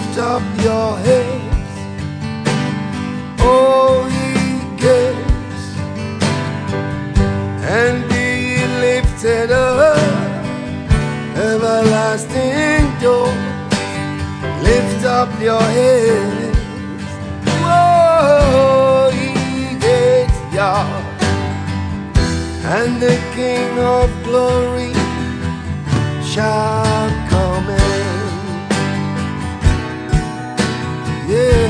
lift up your heads, O ye gates, and be ye lifted up, everlasting doors. Lift up your heads, O ye gates, Yah, and the King of glory shall come in. Yeah.